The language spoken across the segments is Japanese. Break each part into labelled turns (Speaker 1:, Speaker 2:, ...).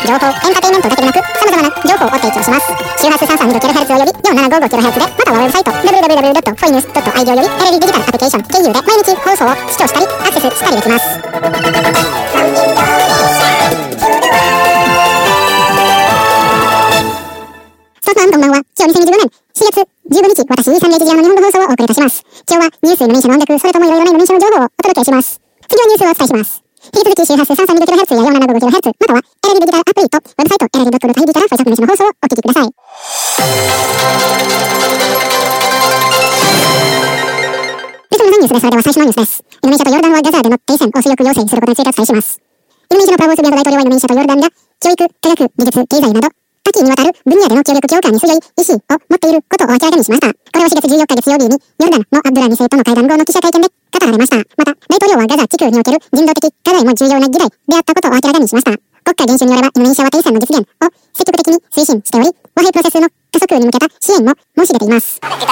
Speaker 1: 情報、エンターテインメントだけでなく、様々な情報を提供します。周波数 335kHz および 4755kHz で、またはウェブサイト www.foinews.io よりテレビデジタルアプリケーション KU で毎日放送を視聴したり、アクセスしたりできます。こんばんは。今日2025年4月15日、私、サンデージジアの日本語放送をお送りいたします。今日はニュース、イノベーションの音楽、それともいろいろなイノベーションの情報をお届けします。次はニュースをお伝えします。引き続き周波数 335kHz や 4755kHz、またはエレリデジタルアプリとウェブサイトエレリ .co.jp から最速ニュースの放送をお聞きください。別のニュースです。それでは最初のニュースです。イノベーションとヨルダンはガザーでの停戦を強く要請することについてお伝えします。イノベーションのプラボースビアの大統領はイノベーションとヨルダンが教育、科学、技術、経済など多岐にわたる分野での協力強化に強い意思を持っていることを明らかにしました。これは4月14日月曜日にヨルダンのアブドラ2世との会談後の記者会見で語られました。また、大統領はガザ地区における人道的課題も重要な議題であったことを明らかにしました。国家元首によればイノベーションは停戦の実現を積極的に推進しており、和平プロセスの加速に向けた支援も申し出ています。我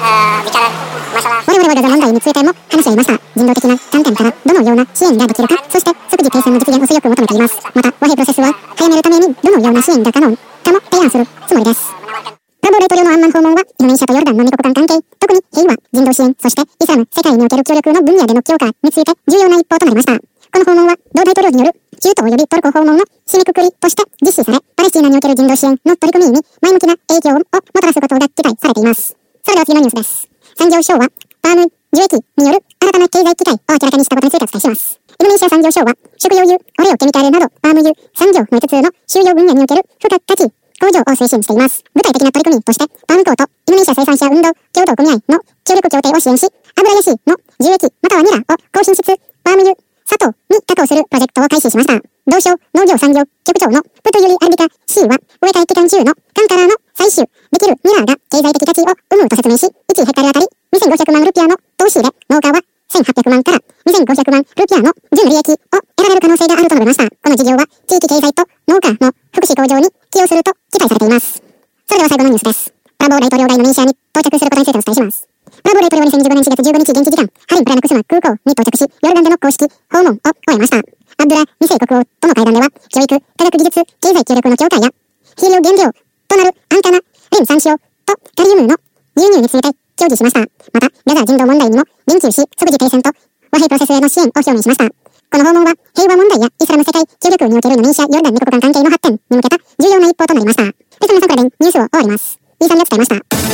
Speaker 1: 々はガザ問題についても話し合いました。人道的な観点からどのような支援ができるか、そして即時停戦の実現を強く求めています。また、和平プロセスは早めるためにどのような支援が可能かも提案するつもりです。プラボー大統領のアンマン訪問は、イノベーションとヨルダンの二国間関係、特に平和、人道支援、そしてイスラム、世界における協力の分野での強化について重要な一歩となりました。この訪問は、同大統領による中東及びトルコ訪問の締めくくりとして実施され、パレスチナにおける人道支援の取り組みに前向きな影響をもたらすことが期待されています。それでは次のニュースです。産業省は、パーム樹液による新たな経済機会を明らかにしたことについてお伝えします。インドネシア産業省は、食用油、オレオケミカルなど、パーム油産業の5つの収容分野における付加価値向上を推進しています。具体的な取り組みとして、パームコーとインドネシア生産者運動協同組合の協力協定を支援し、油ヤシの樹液またはニラを高品質パーム油砂糖に加工するプロジェクトを開始しました。同省農業産業局長のプトユリ・アルビカ C は、植え替え期間中の缶からの採取できるニラが経済的価値を生むと説明し、1ヘクタールあたり2500万ルピアの投資で農家は1800万から2500万ルピアの純利益を得られる可能性があると述べました。この事業は地域経済と農家の福祉向上に寄与すると期待されています。それでは最後のニュースです。プラボー大統領がインドネシアに到着することについてお伝えします。プラボー大統領は2015年4月15日現地時間、ハリンプラナクスマ空港に到着し、ヨルダンでの公式訪問を終えました。アブドラ2世国王との会談では、教育、科学技術、経済協力の強化や、肥料原料となる安価なレン産塩とカリウムの輸入について協議しました。また、ガザ人道問題にも言及し、即時停戦と和平プロセスへの支援を表明しました。この訪問は、平和問題やイスラム世界協力におけるインドネシア・ヨルダン二国間関係の発展に向けた重要な一歩となりました。ですので、皆さんこれでニュースを終わります。イーサンが伝えました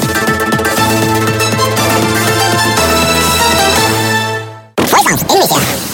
Speaker 1: 。Voice of Indonesia.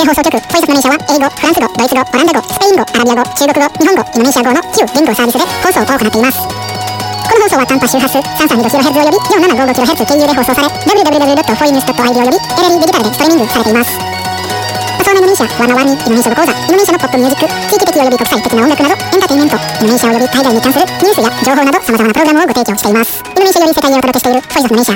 Speaker 1: 放送局、ポイソの名社は英語、フランス語、ドイツ語、オランダ語、スペイン語、アラビア語、中国語、日本語、インドネシア語の9言語サービスで放送を行っています。この放送は短波周波数 332kHz および 4755kHz 経由で放送され www.foines.id およびテレビデジタルでストリーミングされています。パソーナインドネシア、ワンワンにインドネシア語講座、インドネシアのポップミュージック、地域的および国際的な音楽などエンターテインメント、インドネシアおよび海外に関するニュースや情報など様々なプログラムをご提供しています。インドネシアより世界へお届けしているフォイスの名社。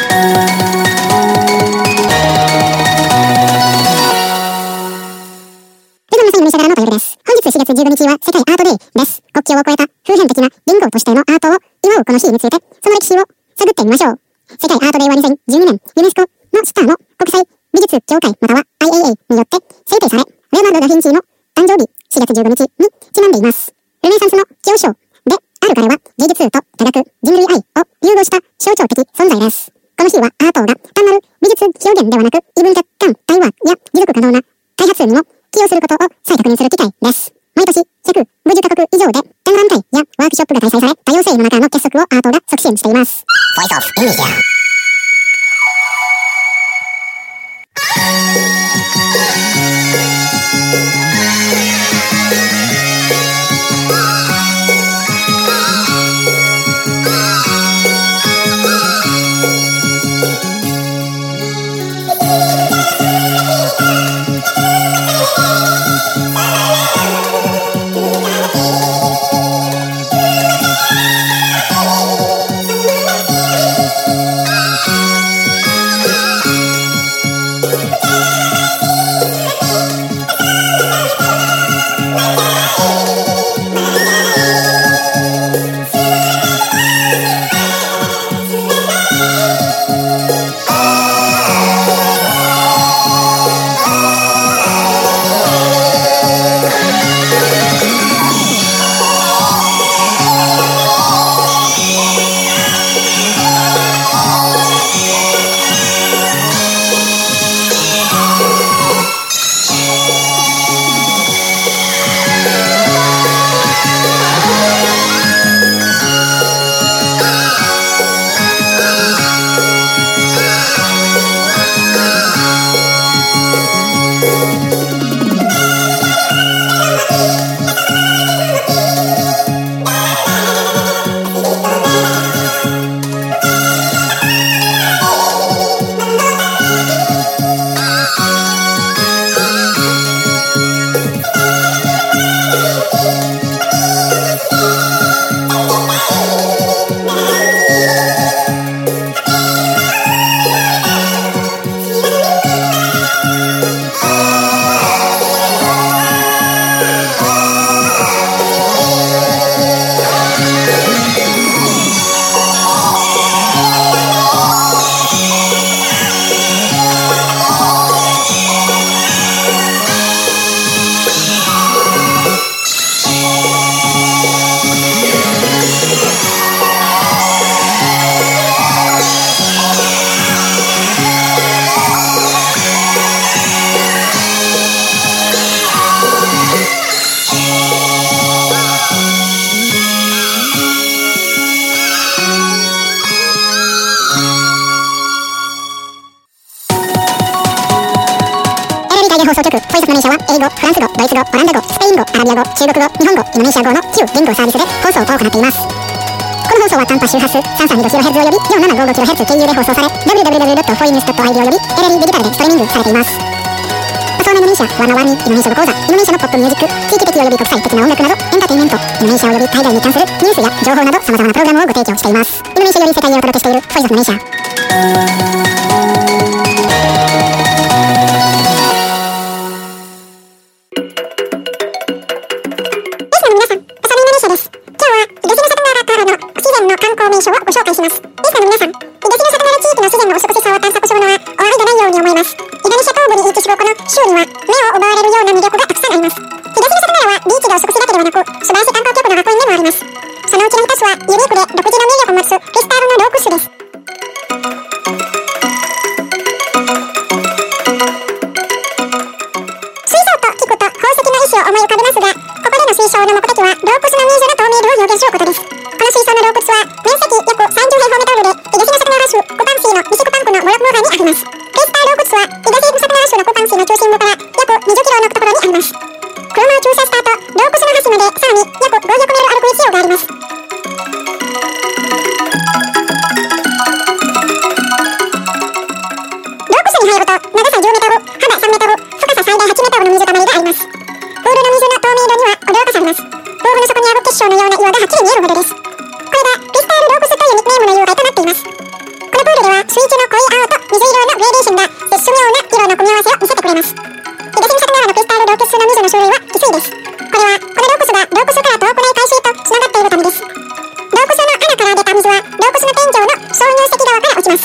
Speaker 1: インドネシアからのお便りです。本日4月15日は世界アートデーです。国境を越えた普遍的な言語としてのアートを祝うこの日について、その歴史を探ってみましょう。世界アートデーは2012年、ユネスコのスターの国際美術協会または IAA によって制定され、レオナルド・ダ・ヴィンチの誕生日4月15日にちなんでいます。ルネサンスの教匠である彼は芸術と科学、人類愛を融合した象徴的存在です。この日はアートが単なる美術表現ではなく、異文化間対話や持続可能な開発にも寄与することを再確認する機会です。毎年150カ国以上で展覧会やワークショップが開催され、多様性の中の結束をアートが促進しています。Voice of Indonesia。放送局、ポイソの名社は英語、フランス語、ドイツ語、オランダ語、スペイン語、アラビア語、中国語、日本語、インドネシア語の9言語サービスで放送を行っています。この放送は短波周波数 332kHz および 4755kHz 経由で放送され www.foines.id およびテレビデジタルでストリーミングされています。パソーナインドネシア、ワンワンにインドネシア語講座、インドネシアのポップミュージック、地域的および国際的な音楽などエンターテインメント、インドネシアおよび海外に関するニュースや情報など様々なプログラムをご提供しています。インドネシアより世界へお届けしているフォイスの名社。名所をご紹介します。リスナーの皆さん、東の里なる地域の自然のお美しさを探索するのはおありがないように思います。インドネシア東部に位置するこの州には目を奪われるような魅力がたくさんあります。東の里ならはビーチでお食事だけではなく、素晴らしい観光局の学院でもあります。そのうちの一つはユニークで独自の魅力を持つクリスタルのロークスです。水槽と聞くと宝石の石を思い浮かべますが、ここでの推奨の目的は洞窟のミュージアの透明度を表現することです。この水槽の洞窟は面積約30平方メートルで、東の里なら州コパンシーの西コパン区のモロクモーハにあります。クリスター洞窟は東の里なら州のコパンシーの中心部から約モードです。これがクリスタルロークスというニックネームの由来となっています。このプールでは水中の濃い青と水色のグレーデーションが絶妙な色の組み合わせを見せてくれます。ヒゲシンシャクナラのクリスタルロークスの20の種類は翡翠です。これはこのロークスがロークスから遠くない海水とつながっているためです。ロークスの穴から出た水はロークスの天井の鍾乳石側から落ちます。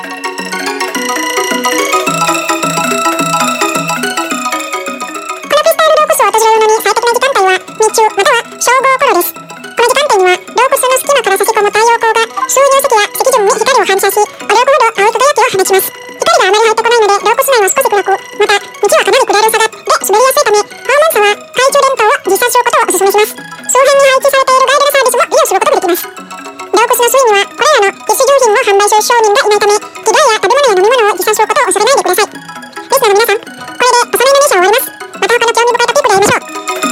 Speaker 1: 訪れるのに最適な時間帯は日中または正午頃です。この時間帯にはロークスの隙間から差し込む太陽光が鍾乳石や石準に光を反射し、およくほど青い輝きを放ちます。光があまり入ってこないのでロークス内は少し暗く、また道はかなり下り坂で滑りやすいため、訪問者は懐中電灯を持参しようことをお勧めします。周辺に配置されているガイドルサービスも利用することができます。ロークスの水にはこれらの必須用品を販売する商人がいないため、着替えや食べ物や飲み物を持参しようことを恐れないでください。リスナーの皆さん、これでおさらいのミッションを終わります。また他の興味深いトピックで会いましょう。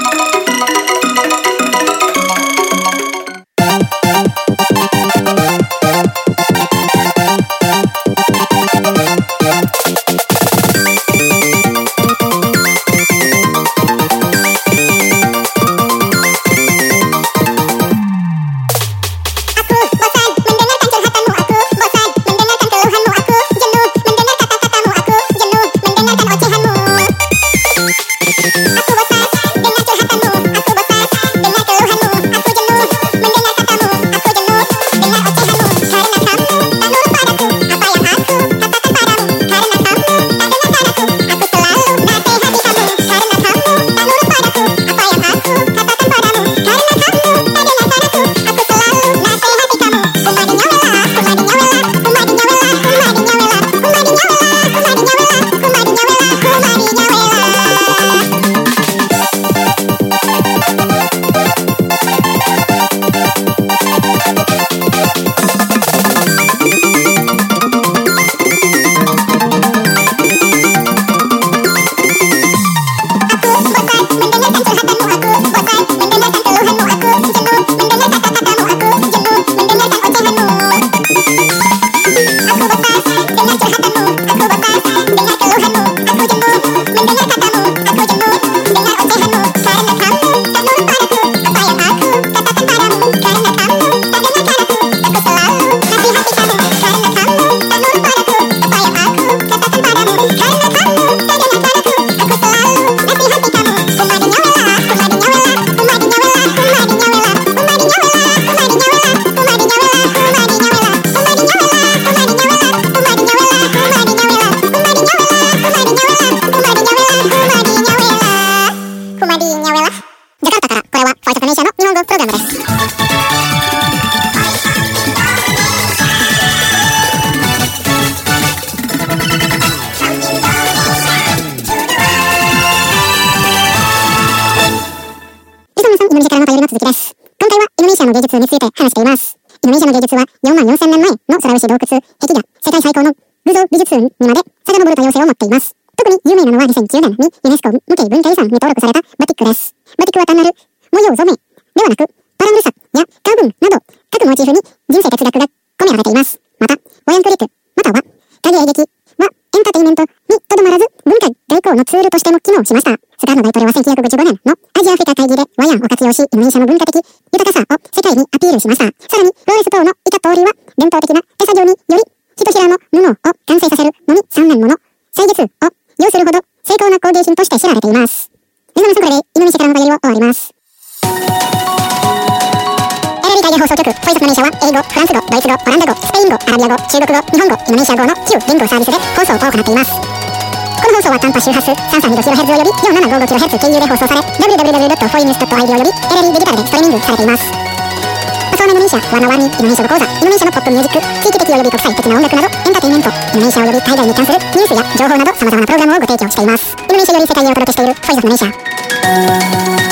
Speaker 1: 芸術について話しています。インドネシアの芸術は4万4000年前の空石洞窟、壁画、世界最高の偶像美術にまで遡る多様性を持っています。特に有名なのは2009年にユネスコ無形文化遺産に登録されたバティックです。バティックは単なる模様染めではなく、パラングルサやカーブンなど各モチーフに人生哲学が込められています。また、ボヤンクリック、または影絵劇はエンターテインメントにとどまらず文化外交のツールとしても機能しました。スカーノ大統領は1955年のアジアアフリカ会議でワヤンを活用し、インドネシアの文化的豊かさを世界にアピールしました。さらに、ローレス・ポーのイカ通りは伝統的な手作業によりひとひらの布を完成させるのに3年もの歳月を要するほど精巧な工芸品として知られています。皆さん、これでインドネシアからのお便りを終わります。タイヤ放送局、ポイサスマネーシャは英語、フランス語、ドイツ語、オランダ語、スペイン語、アラビア語、中国語、日本語、インドネシア語の旧言語サービスで放送を行っています。この放送は短波周波数 332kHz および 4755kHz 経由で放送され、www.foinews.id および LLE デジタルでストリーミングされています。パソーナインドネシア、ワーナワーニー、インドネシア語講座、インドネシアのポップミュージック、地域的および国際的な音楽など、エンターテインメント、インドネシアおよび海外に関するニュースや情報など様々なプログラムをご提供しています。インドネシアより世界へお届けしているポイサスマネーシャ。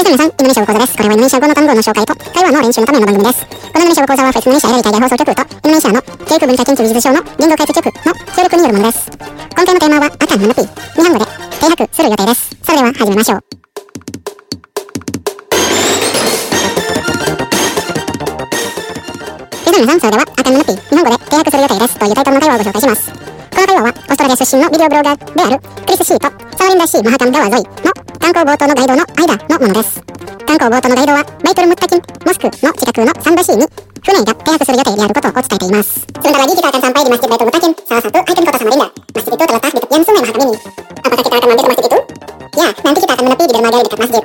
Speaker 1: 皆さん、インドネシア語講座です。これはインドネシア語の単語の紹介と会話の練習のための番組です。このインドネシア語講座はフェスインドネシアエライタイ放送局とインドネシアの教育文化研究技術省の言語開発局の協力によるものです。今回のテーマはアカンナムピ、日本語で停泊する予定です。それでは始めましょう。皆さん、それではアカンナムピ、日本語で停泊する予定ですというタイトルの会話をご紹介します。この会話はオーストラリア出身のビデオブロガーであるクリス・シーとサワリンダ・シー・マハカン川沿いの観光ボートのガイドの間のものです。観光ボートのガイドはバイトル・ムッタキン・モスクの近くのサンバシーに船が停泊する予定であることを伝えています。Sementara lagi kita akan sampai di Masjid Baitul Mutakin, salah satu ikon kota Samarinda. Masjid itu terletak di tepian Sungai Mahakam ini. Apakah kita akan mampir ke masjid itu? Ya, nanti kita akan menepi di dermaga di dekat masjid.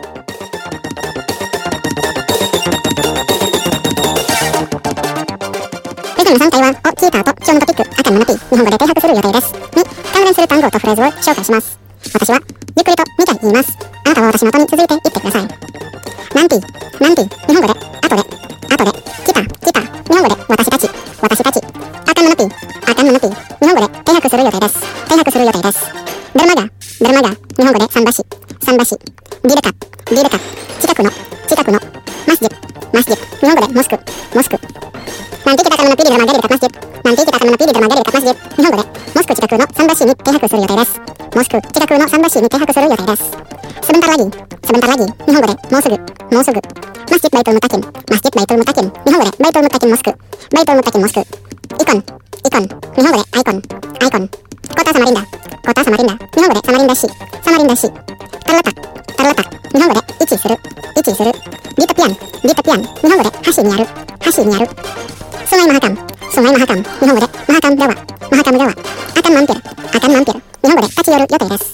Speaker 1: 皆さん、会話を聞いた後、今日のトピック、アカンナムピ、日本語で停泊する予定です。に関連する単語とフレーズを紹介します。私は、ゆっくりと2回言います。あなたは私の音に続いて言ってください。なんて、日本語で、後で、来た、日本語で、私たち、アカンナムピ、日本語で停泊する予定です。デルマガ、日本語で桟橋、ディルカ、近くの、マスジ、日本語でモスク。Nanti kita akan menepi di dermaga di dekat masjid.日本語で、モスク近くの桟橋に停泊する予定です。Sebentar lagi. 日本語で、もうすぐ。Masjid Baitul Mutakin. 日本語で、バイトルムタキンモスク。イコン。日本語で、アイコン。コタサマリンダ。日本語で、サマリンダ市。タルラタ。日本語で、位置する。ディットピアン。日本語で、橋にある。スナイマハカン。日本語で、マハカン川。アカンマンピル。日本語で、立ち寄る予定です。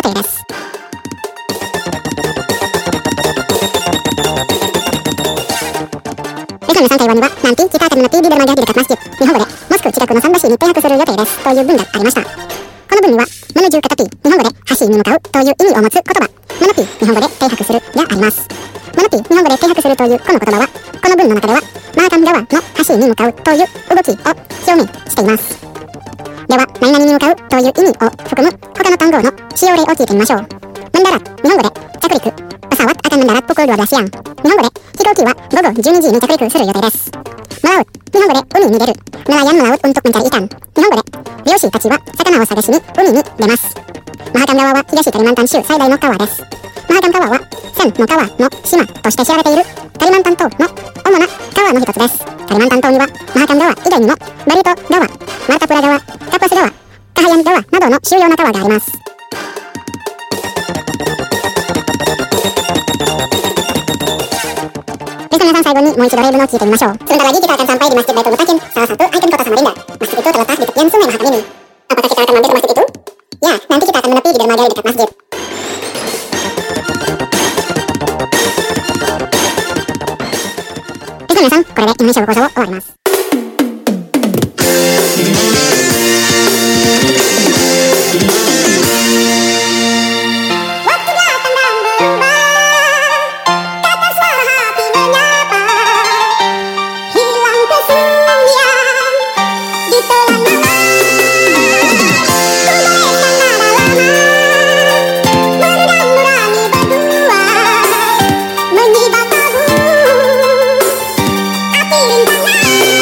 Speaker 1: 皆さん、会話には、nanti kita akan menepi di dermaga di dekat masjid。日本語で、モスク近くの桟橋に停泊する予定です。という文がありました。この文には、マヌジュカタピ、日本語で、橋に向かうという意味を持つ言葉、マナピ、日本語で、停泊するがあります。マナピ、日本語で停泊するというこの言葉は、この文の中では、マーカン川の橋に向かうという動きを表現しています。では、何々に向かうという意味を含む他の単語の使用例を聞いてみましょう。マンダラ、日本語で着陸。pesawat akan mendarat pukul 12 siang。日本語で飛行機は午後12時に着陸する予定です。Melaut、日本語で海に出る。Nelayan melaut untuk mencari ikan。日本語で漁師たちは魚を探しに海に出ます。マハカン川は東カリマンタン州最大の川です。マハカン川は千の川の島として知られているカリマンタン島の主な川の一つです。カリマンタン島にはマハカン川以外にもバリト川、マルタプラ川、カパス川、カハヤン川などの主要な川があります。皆さん、最後にもう一度例文を聞いてみましょう。Sebentar lagi kita akan sampai di Masjid Baitul Mutakin, salah satu ikon kota Samarinda. Masjid itu terletak di tepian Sungai Mahakam ini. Apakah kita akan mampir ke masjid itu? Ya, nanti kita akan menepi di dermaga di dekat masjid. 皆さん、これでインドネシア語講座を終わります。Api rintangan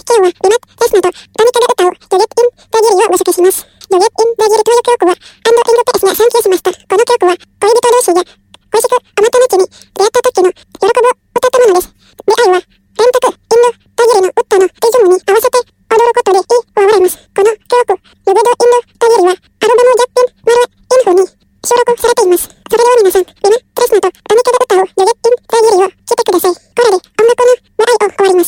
Speaker 1: 今日はルマッテスナとラミカル歌をヨゲッインダギリをご紹介します。ヨゲッインダギリという曲はアンドイングペースがサンキューしました。この曲は恋人同士が恋しく甘った後に出会った時の喜びを歌ったものです。出会いはレンタクインドダギリのウッドのリズムに合わせて踊ることでいいと笑います。この曲、ヨゲドインドダギリはアルバムギャッピンマルエインフに収録されています。それでは皆さん、ルマテスナとラミカル歌をヨゲッインダギリを聴いてください。これで音楽の出会いを終わります。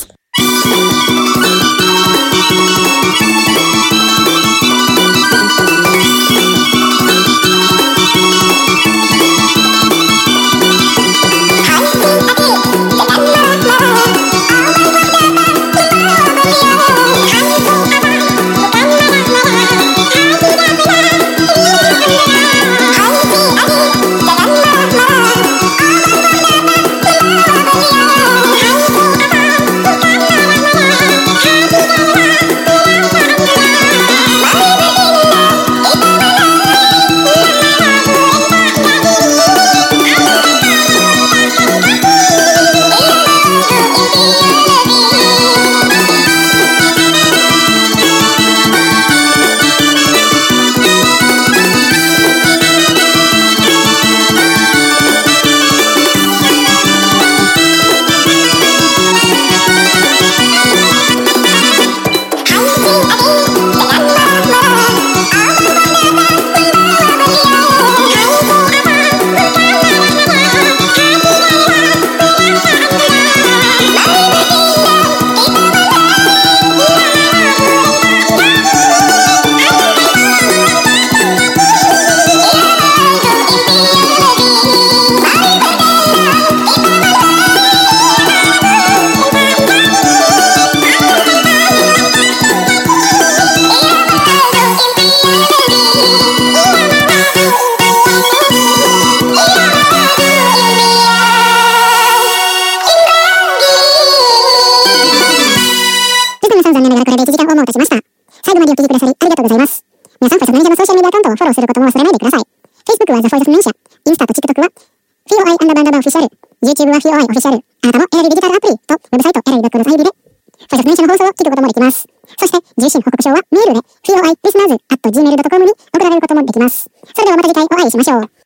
Speaker 1: 残念ながらこれで1時間をもうとしました。最後までお聞きくださりありがとうございます。皆さん、フォイサスマネージャーのソーシャルメディアアカウントをフォローすることも忘れないでください。Facebook はザ・フォイサスマネージャー、インスタと TikTok は FOI_オフィシャル、YouTube は FOI オフィシャル、あなたも選びデジタルアプリとウェブサイト選びブックのサイビで、フォイサスマネージャーの放送を聞くこともできます。そして、重心報告書はメールで FOI_listeners@gmail.com に送られることもできます。それではまた次回お会いしましょう。